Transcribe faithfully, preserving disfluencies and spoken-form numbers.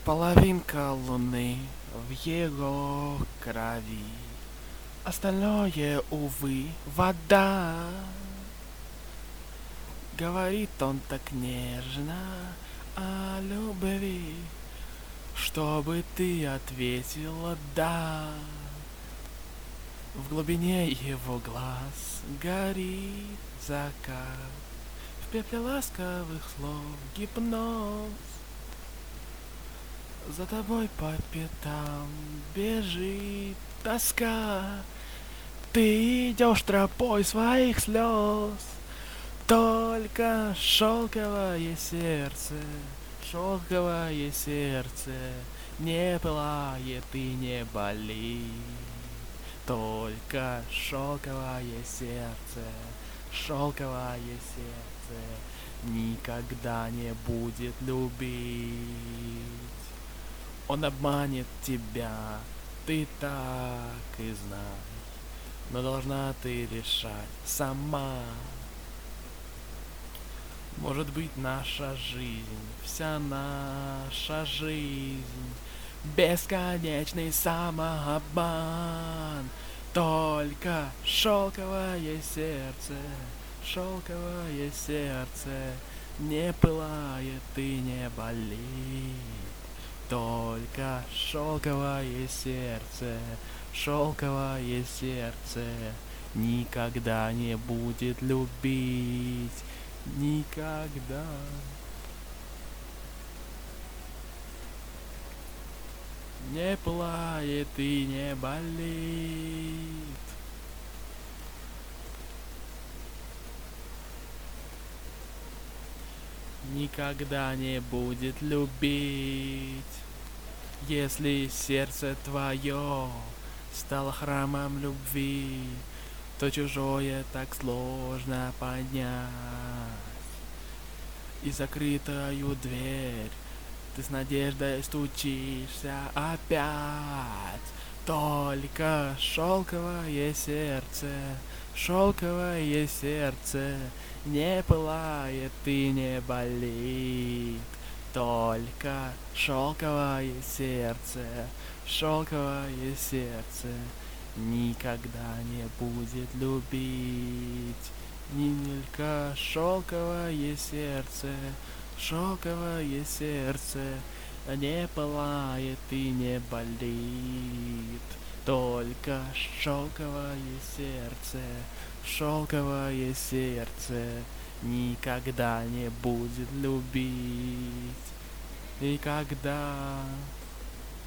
Половинка луны в его крови, остальное, увы, вода. Говорит он так нежно о любви, чтобы ты ответила «да». В глубине его глаз горит закат, в пепле ласковых слов гипноз. За тобой по пятам бежит тоска, ты идешь тропой своих слез. Только шелковое сердце, шелковое сердце не пылает и не болит. Только шелковое сердце, шелковое сердце никогда не будет любить. Он обманет тебя, ты так и знай, но должна ты решать сама. Может быть, наша жизнь, вся наша жизнь, бесконечный самообман. Только шелковое сердце, шелковое сердце не пылает и не болит. Только шелковое сердце, шелковое сердце никогда не будет любить. Никогда. Не пылает и не болит. Никогда не будет любить. Если сердце твое стало храмом любви, то чужое так сложно поднять. И закрытую дверь ты с надеждой стучишься опять. Только шелковое сердце, шелковое сердце не пылает и не болит. Только шелковое сердце, шелковое сердце никогда не будет любить. Нинелька, шелковое сердце, шелковое сердце не пылает и не болит. Только шелковое сердце, шелковое сердце никогда не будет любить. Никогда.